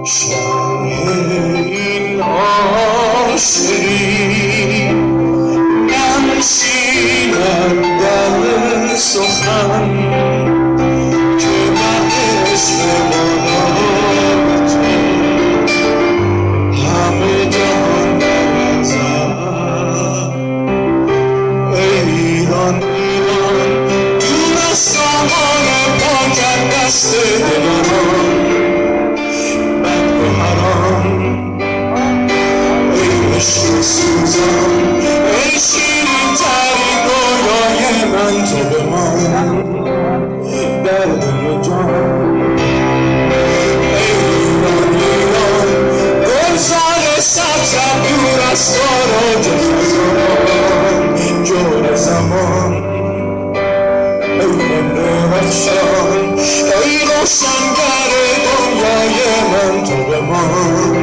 شرح این عاشقی ننشیند در سخن که من عشق مادر تو همه جهان نرزد. ایران ایران دور از سامان پاکت دست دلان سوزان ای شیرین ترین رویای من تو بمان در دل جان. ایران ایران گلزار سبزم دور از تاراج خزان جور زمان. ای مهر رخشان ای روشنگر دنیای من تو بمان.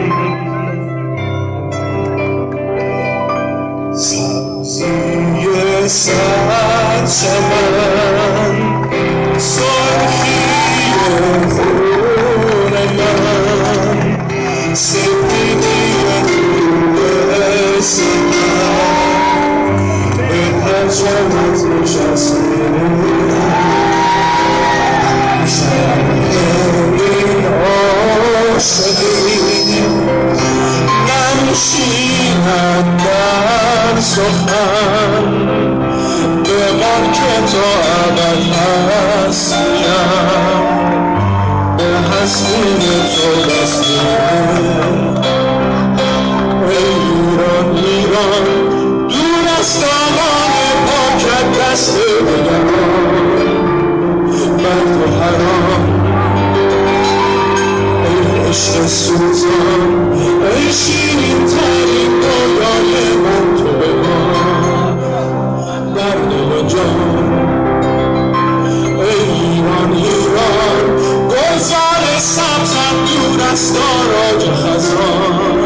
سبزی صد چمن سرخی خون من سپیدی دست من به پرچمت نشسته شرح این عاشقی ننشیند در سخن بمان که تا ابد هستیم به هستی تو بستیم. ایران ایران دور از دامان پاکت دست دلان مرد و حرام. ای عشق سوزان ای شیرین ترین رویای من تو بمان در دل جان. ایران ایران گلزار سبزم دور از تاراج خزان